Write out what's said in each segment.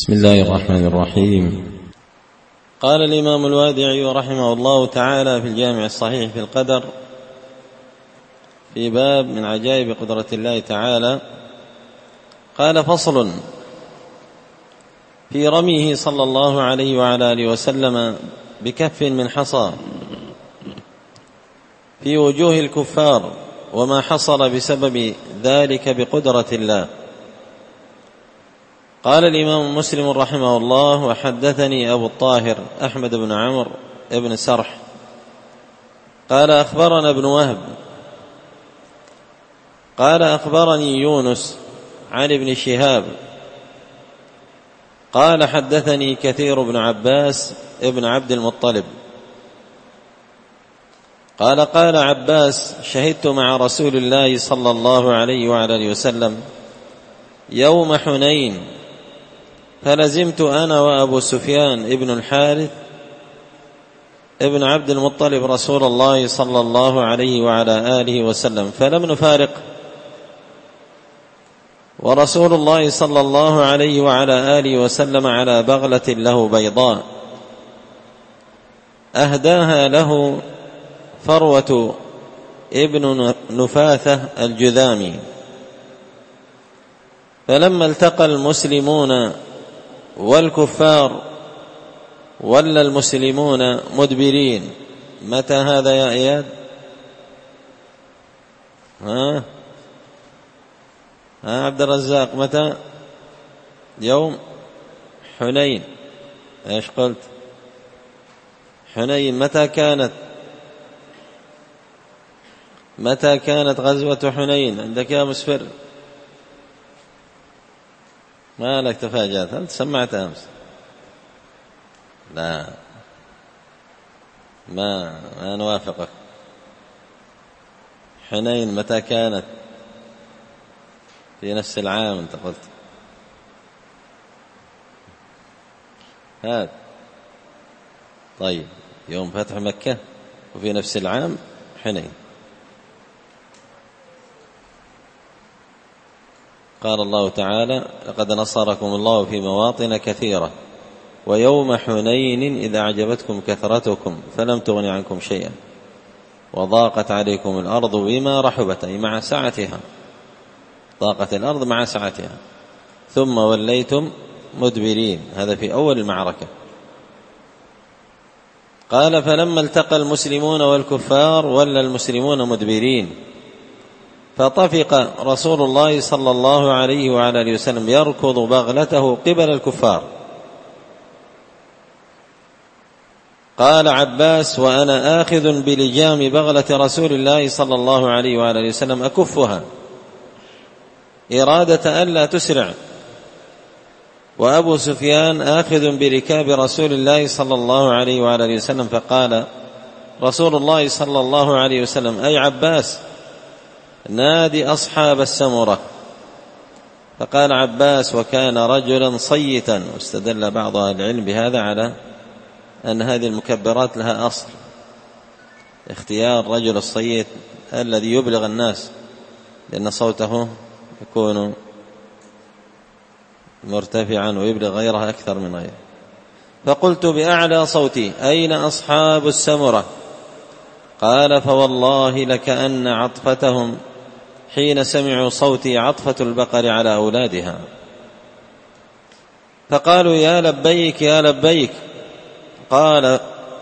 بسم الله الرحمن الرحيم. قال الإمام الوادعي رحمه الله تعالى في الجامع الصحيح في القدر في باب من عجائب قدرة الله تعالى، قال: فصل في رميه صلى الله عليه وعلى آله وسلم بكف من حصى في وجوه الكفار وما حصل بسبب ذلك بقدرة الله. قال الإمام مسلم رحمه الله: وحدثني أبو الطاهر أحمد بن عمرو بن سرح قال: أخبرنا ابن وهب قال: أخبرني يونس عن ابن شهاب قال: حدثني كثير بن عباس ابن عبد المطلب قال: قال عباس: شهدت مع رسول الله صلى الله عليه وعلى آله وسلم يوم حنين، فلزمت أنا وأبو سفيان ابن الحارث ابن عبد المطلب رسول الله صلى الله عليه وعلى آله وسلم فلم نفارق، ورسول الله صلى الله عليه وعلى آله وسلم على بغلة له بيضاء أهداها له فروة ابن نفاثة الجذامي. فلما التقى المسلمون والكفار ولى المسلمون مدبرين. متى هذا يا إياد؟ عبد الرزاق، متى؟ يوم حنين. ايش قلت؟ حنين متى كانت؟ متى كانت غزوة حنين عندك يا مسفر؟ ما لك تفاجأت؟ أنت سمعت أمس؟ لا، ما نوافقك. حنين متى كانت؟ في نفس العام أنت قلت. هذا طيب، يوم فتح مكة وفي نفس العام حنين. قال الله تعالى: لقد نصركم الله في مواطن كثيرة ويوم حنين إذا أعجبتكم كثرتكم فلم تغن عنكم شيئا وضاقت عليكم الأرض بما رحبت، أي مع سعتها، ضاقت الأرض مع سعتها، ثم وليتم مدبرين. هذا في أول المعركة. قال: فلما التقى المسلمون والكفار ولى المسلمون مدبرين، فطفق رسول الله صلى الله عليه وعلى آله وسلم يركض بغلته قبل الكفار. قال عباس: وأنا آخذ بلجام بغلة رسول الله صلى الله عليه وعلى آله وسلم أكفها إرادة ألا تسرع، وأبو سفيان آخذ بركاب رسول الله صلى الله عليه وعلى آله وسلم. فقال رسول الله صلى الله عليه وسلم: أي عباس، نادي أصحاب السمرة. فقال عباس: وكان رجلا صيتا. واستدل بعض أهل العلم بهذا على أن هذه المكبرات لها أصل، اختيار رجل الصيت الذي يبلغ الناس، لأن صوته يكون مرتفعا ويبلغ غيره أكثر من غيره. فقلت بأعلى صوتي: أين أصحاب السمرة؟ قال: فوالله لكأن عطفتهم حين سمعوا صوتي عطفة البقر على أولادها. فقالوا: يا لبيك يا لبيك. قال: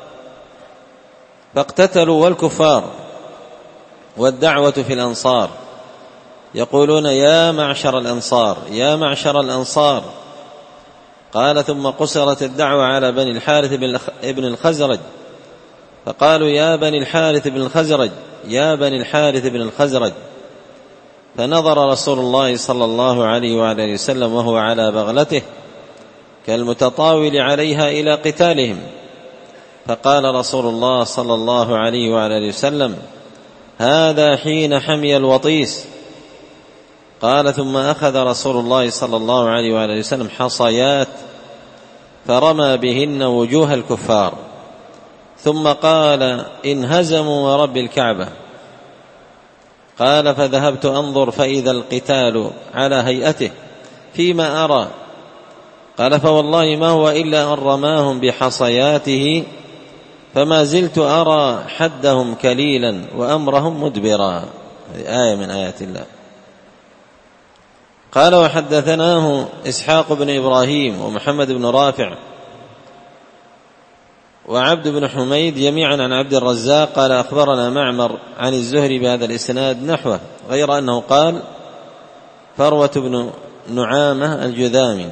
فاقتتلوا والكفار والدعوة في الأنصار يقولون: يا معشر الأنصار يا معشر الأنصار. قال: ثم قصرت الدعوة على بني الحارث بن الخزرج، فقالوا: يا بني الحارث بن الخزرج يا بني الحارث بن الخزرج. فنظر رسول الله صلى الله عليه وعلى وسلم وهو على بغلته كالمتطاول عليها إلى قتالهم، فقال رسول الله صلى الله عليه وعلى وسلم: هذا حين حمي الوطيس. قال: ثم أخذ رسول الله صلى الله عليه وعلى وسلم حصيات فرمى بهن وجوه الكفار، ثم قال: انهزموا ورب الكعبة. قال: فذهبت أنظر فإذا القتال على هيئته فيما أرى، قال فوالله ما هو إلا أن رماهم بحصياته فما زلت أرى حدهم كليلا وأمرهم مدبرا. هذه آية من آيات الله. قال وحدثناه إسحاق بن إبراهيم ومحمد بن رافع وعبد بن حميد جميعا عن عبد الرزاق قال أخبرنا معمر عن الزهري بهذا الإسناد نحوه، غير أنه قال فروة بن نعامة الجذامي،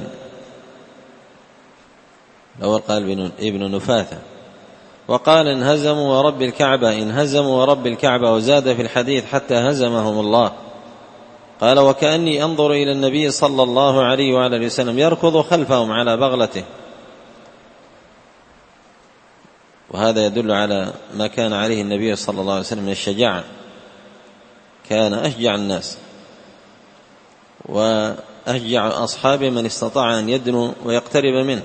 الأول قال ابن نفاثة، وقال انهزموا ورب الكعبة، انهزموا ورب الكعبة، وزاد في الحديث حتى هزمهم الله. قال وكأني أنظر إلى النبي صلى الله عليه وآله وسلم يركض خلفهم على بغلته، وهذا يدل على ما كان عليه النبي صلى الله عليه وسلم من الشجاعة، كان أشجع الناس وأشجع أصحابه من استطاع أن يدنو ويقترب منه.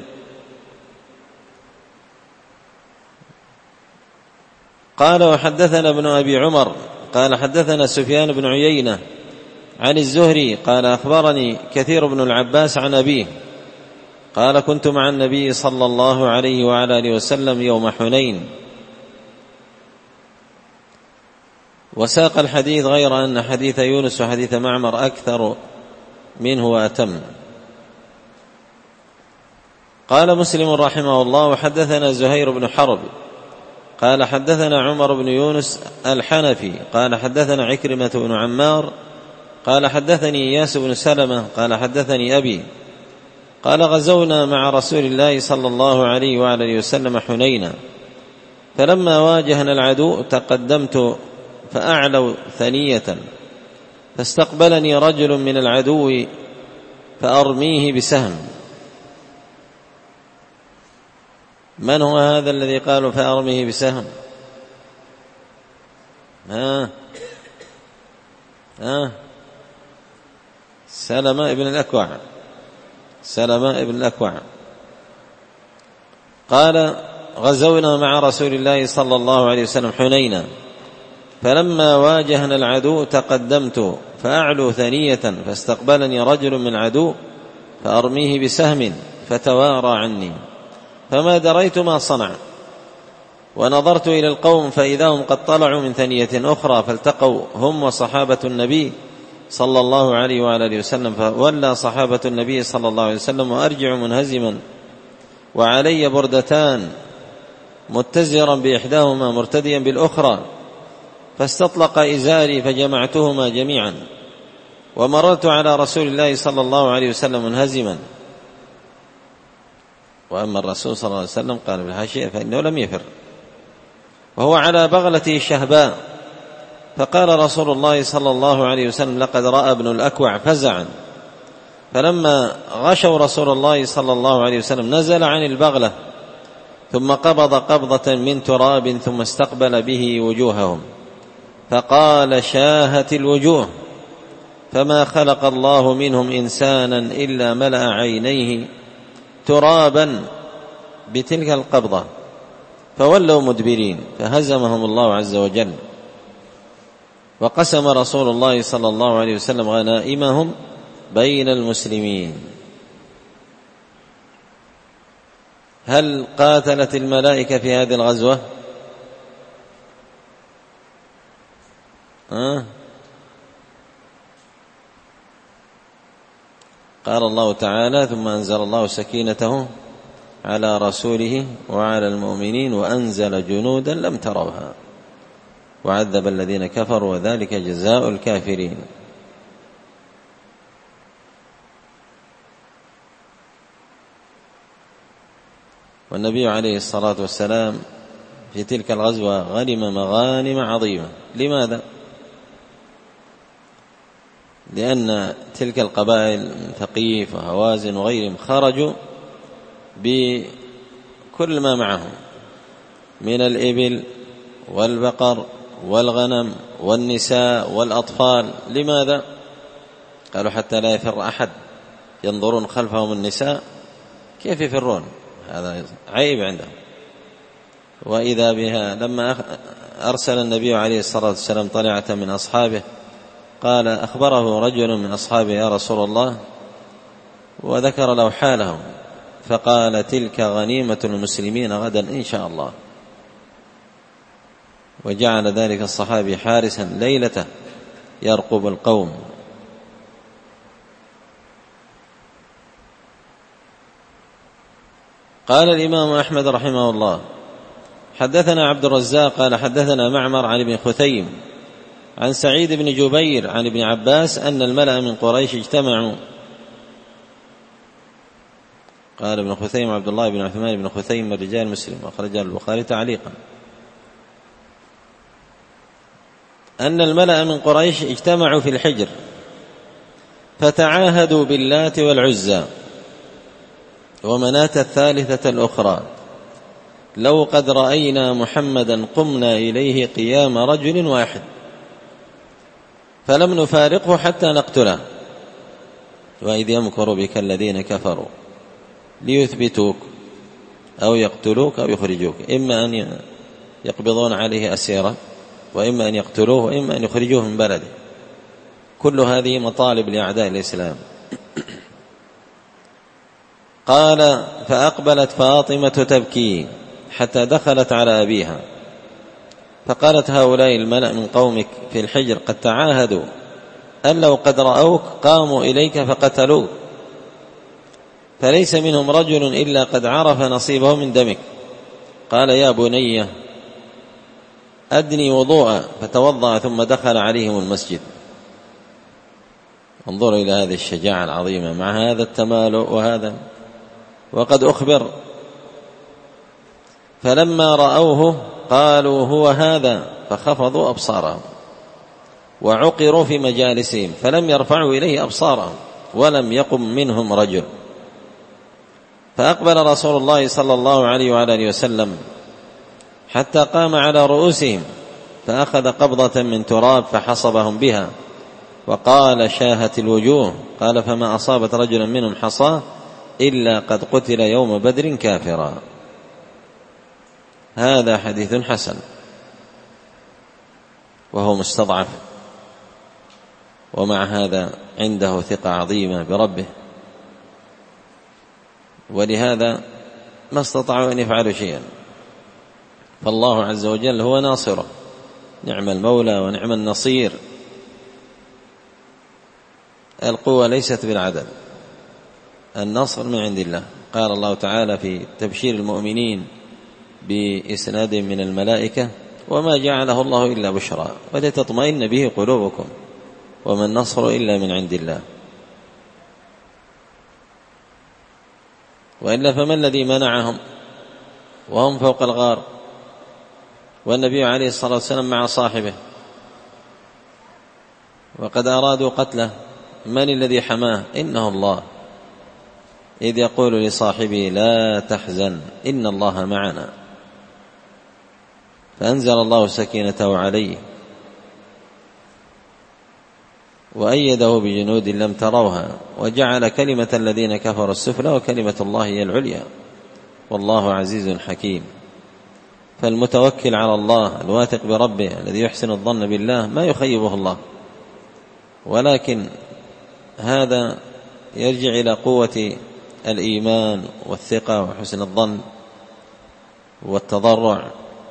قال وحدثنا ابن أبي عمر قال حدثنا سفيان بن عيينة عن الزهري قال أخبرني كثير بن العباس عن أبيه قال كنت مع النبي صلى الله عليه وعلى آله وسلم يوم حنين، وساق الحديث غير أن حديث يونس وحديث معمر أكثر منه وأتم. قال مسلم رحمه الله وحدثنا زهير بن حرب قال حدثنا عمر بن يونس الحنفي قال حدثنا عكرمة بن عمار قال حدثني إياس بن سلمة قال حدثني أبي قال غزونا مع رسول الله صلى الله عليه وآله وسلم حنينا، فلما واجهنا العدو تقدمت فأعلوا ثنية، فاستقبلني رجل من العدو فأرميه بسهم. من هو هذا الذي قالوا فأرميه بسهم؟ سلمة ابن الأكوع، سلمة ابن الأكوع قال غزونا مع رسول الله صلى الله عليه وسلم حنينا، فلما واجهنا العدو تقدمت فأعلو ثنية، فاستقبلني رجل من العدو فأرميه بسهم فتوارى عني، فما دريت ما صنع، ونظرت إلى القوم فإذا هم قد طلعوا من ثنية أخرى، فالتقوا هم وصحابة النبي صلى الله عليه وآله وسلم، فولى صحابة النبي صلى الله عليه وسلم وأرجع منهزما وعلي بردتان متزرا بإحداهما مرتديا بالأخرى، فاستطلق إزاري فجمعتهما جميعا، ومررت على رسول الله صلى الله عليه وسلم منهزما. وأما الرسول صلى الله عليه وسلم قال بالحاشية فإنه لم يفر، وهو على بغلته الشهباء، فقال رسول الله صلى الله عليه وسلم لقد رأى ابن الأكوع فزعا، فلما غشوا رسول الله صلى الله عليه وسلم نزل عن البغلة ثم قبض قبضة من تراب ثم استقبل به وجوههم، فقال شاهت الوجوه، فما خلق الله منهم إنسانا إلا ملأ عينيه ترابا بتلك القبضة، فولوا مدبرين، فهزمهم الله عز وجل. وقسم رسول الله صلى الله عليه وسلم غنائمهم بين المسلمين. هل قاتلت الملائكة في هذه الغزوة؟ قال الله تعالى ثم أنزل الله سكينته على رسوله وعلى المؤمنين وأنزل جنودا لم تروها وعذب الذين كفروا وذلك جزاء الكافرين. والنبي عليه الصلاة والسلام في تلك الغزوة غنم مغانم عظيمة. لماذا؟ لأن تلك القبائل من ثقيف وهوازن وغيرهم خرجوا بكل ما معهم من الإبل والبقر والغنم والنساء والأطفال. لماذا؟ قالوا حتى لا يفر أحد، ينظرون خلفهم النساء كيف يفرون، هذا عيب عندهم. وإذا بها لما أرسل النبي عليه الصلاة والسلام طلعة من أصحابه قال أخبره رجل من أصحابه يا رسول الله، وذكر له حالهم، فقال تلك غنيمة المسلمين غدا إن شاء الله. وجعل ذلك الصحابي حارسا ليلته يرقب القوم. قال الإمام أحمد رحمه الله حدثنا عبد الرزاق قال حدثنا معمر عن ابن خثيم عن سعيد بن جبير عن ابن عباس أن الملأ من قريش اجتمعوا. قال ابن خثيم عبد الله بن عثمان بن خثيم من رجال مسلم وأخرجه البخاري تعليقا أن الملأ من قريش اجتمعوا في الحجر فتعاهدوا باللات والعزى ومناة الثالثة الأخرى لو قد رأينا محمدا قمنا إليه قيام رجل واحد فلم نفارقه حتى نقتله وإذ يمكر بك الذين كفروا ليثبتوك أو يقتلوك أو يخرجوك إما أن يقبضون عليه أسيرا وإما أن يقتلوه وإما أن يخرجوه من بلده. كل هذه مطالب لأعداء الإسلام. قال فأقبلت فاطمة تبكي حتى دخلت على أبيها فقالت هؤلاء الملأ من قومك في الحجر قد تعاهدوا أن لو قد رأوك قاموا إليك فقتلوك فليس منهم رجل إلا قد عرف نصيبه من دمك. قال يا بني أدني وضوءا فتوضأ ثم دخل عليهم المسجد. انظروا إلى هذه الشجاعة العظيمة مع هذا التمالؤ وهذا وقد أخبر. فلما رأوه قالوا هو هذا فخفضوا أبصارهم وعقروا في مجالسهم فلم يرفعوا إليه أبصارهم ولم يقم منهم رجل. فأقبل رسول الله صلى الله عليه وعلى آله وسلم حتى قام على رؤوسهم فأخذ قبضة من تراب فحصبهم بها وقال شاهت الوجوه. قال فما أصابت رجلا منهم حصاه إلا قد قتل يوم بدر كافرا. هذا حديث حسن وهو مستضعف ومع هذا عنده ثقة عظيمة بربه ولهذا ما استطاعوا أن يفعلوا شيئا فالله عز وجل هو ناصره نعم المولى ونعم النصير. القوة ليست بالعدد النصر من عند الله. قال الله تعالى في تبشير المؤمنين بإسناد من الملائكة وما جعله الله إلا بشرى ولتطمئن به قلوبكم وما النصر إلا من عند الله وإلا فما الذي منعهم وهم فوق الغار والنبي عليه الصلاة والسلام مع صاحبه وقد أرادوا قتله. من الذي حماه؟ إنه الله إذ يقول لصاحبه لا تحزن إن الله معنا فأنزل الله سكينته عليه وأيده بجنود لم تروها وجعل كلمة الذين كفروا السفلى وكلمة الله هي العليا والله عزيز حكيم. فالمتوكل على الله الواثق بربه الذي يحسن الظن بالله ما يخيبه الله ولكن هذا يرجع إلى قوة الإيمان والثقة وحسن الظن والتضرع.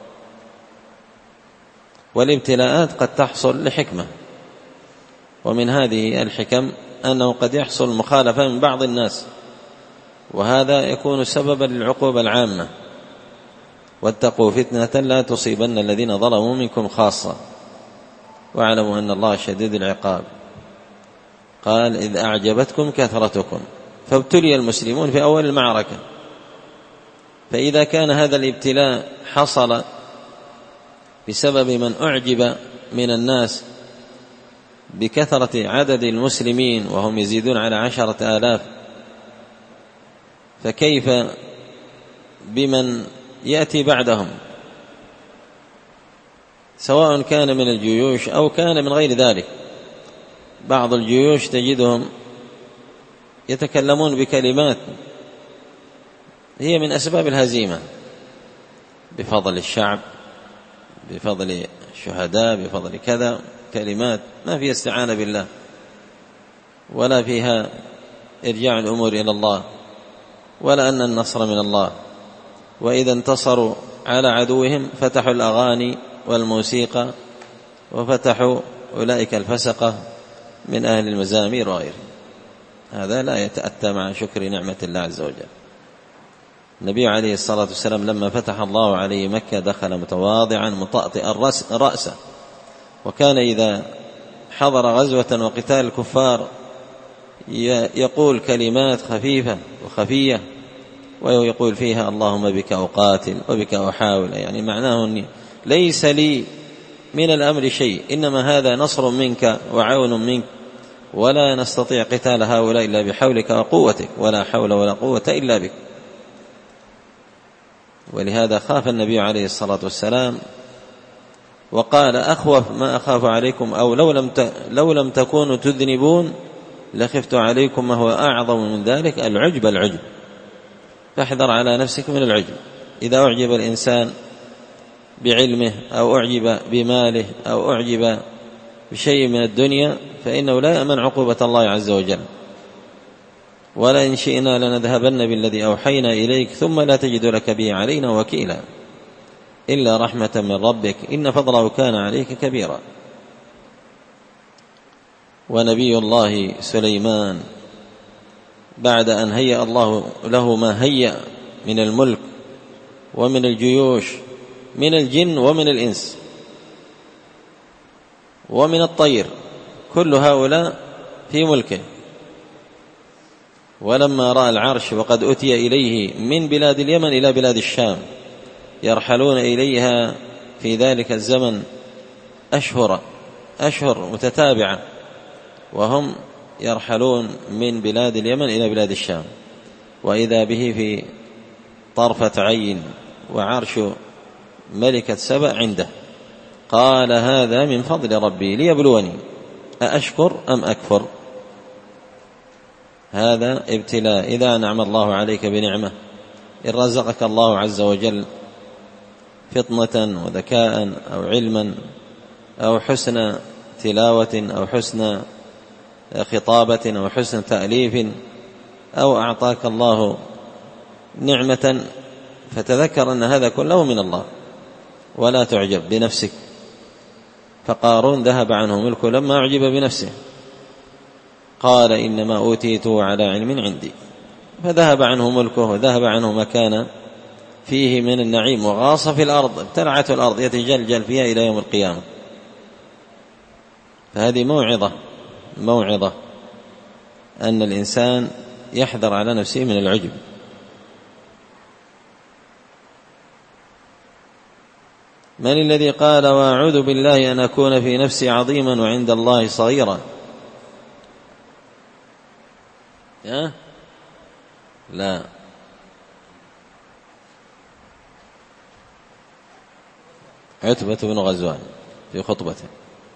والابتلاءات قد تحصل لحكمة ومن هذه الحكم أنه قد يحصل مخالفة من بعض الناس وهذا يكون سببا للعقوبة العامة. واتقوا فتنة لا تصيبن الذين ظلموا منكم خاصة واعلموا أن الله شديد العقاب. قال إذ أعجبتكم كثرتكم فابتلي المسلمون في أول المعركة فإذا كان هذا الابتلاء حصل بسبب من أعجب من الناس بكثرة عدد المسلمين وهم يزيدون على 10,000 فكيف بمن يأتي بعدهم سواء كان من الجيوش أو كان من غير ذلك. بعض الجيوش تجدهم يتكلمون بكلمات هي من أسباب الهزيمة بفضل الشعب بفضل الشهداء بفضل كذا كلمات ما فيها استعانة بالله ولا فيها إرجاع الأمور إلى الله ولا أن النصر من الله. وإذا انتصروا على عدوهم فتحوا الأغاني والموسيقى وفتحوا أولئك الفسقة من أهل المزامير وغيرهم. هذا لا يتأتى مع شكر نعمة الله عز وجل. النبي عليه الصلاة والسلام لما فتح الله عليه مكة دخل متواضعا مطأطئا رأسه، وكان إذا حضر غزوة وقتال الكفار يقول كلمات خفيفة وخفية ويقول فيها اللهم بك أقاتل وبك أحاول، يعني معناه أني ليس لي من الأمر شيء، إنما هذا نصر منك وعون منك، ولا نستطيع قتال هؤلاء إلا بحولك وقوتك، ولا حول ولا قوة إلا بك. ولهذا خاف النبي عليه الصلاة والسلام وقال أخوف ما أخاف عليكم، أو لو لم تكونوا تذنبون لخفت عليكم ما هو أعظم من ذلك العجب. فاحذر على نفسك من العجب. إذا أعجب الإنسان بعلمه أو أعجب بماله أو أعجب بشيء من الدنيا فإنه لا يأمن عقوبة الله عز وجل. ولئن شئنا لنذهبن بالذي أوحينا إليك ثم لا تجد لك به علينا وكيلا إلا رحمة من ربك إن فضله كان عليك كبيرا. ونبي الله سليمان بعد أن هيأ الله له ما هيأ من الملك ومن الجيوش من الجن ومن الإنس ومن الطير، كل هؤلاء في ملكه، ولما رأى العرش وقد أتي إليه من بلاد اليمن إلى بلاد الشام يرحلون إليها في ذلك الزمن أشهر متتابعة، وهم يرحلون من بلاد اليمن إلى بلاد الشام، وإذا به في طرفة عين وعرش ملكة سبأ عنده. قال هذا من فضل ربي ليبلوني أأشكر أم أكفر. هذا ابتلاء. إذا أنعم الله عليك بنعمة، إن رزقك الله عز وجل فطنة وذكاء أو علما أو حسن تلاوة أو حسن خطابة أو حسن تأليف، أو أعطاك الله نعمة، فتذكر أن هذا كله من الله ولا تعجب بنفسك. فقارون ذهب عنه ملكه لما أعجب بنفسه، قال إنما أوتيته على علم عندي، فذهب عنه ملكه وذهب عنه ما كان فيه من النعيم، وغاص في الأرض، ابتلعته الأرض يتجلجل فيها إلى يوم القيامة. فهذه موعظة أن الإنسان يحذر على نفسه من العجب. من الذي قال وأعوذ بالله أن أكون في نفسي عظيما وعند الله صغيرا؟ لا، عتبة بن غزوان في خطبته.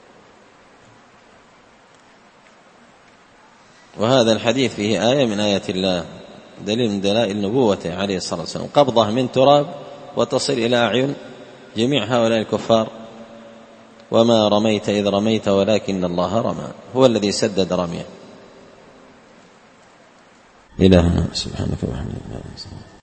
وهذا الحديث فيه آية من آيات الله، دليل من دلائل نبوته عليه الصلاة والسلام، قبضة من تراب وتصل إلى أعين جميع هؤلاء الكفار. وما رميت إذ رميت ولكن الله رمى، هو الذي سدد رميه. إلهنا سبحانك وبحمدك.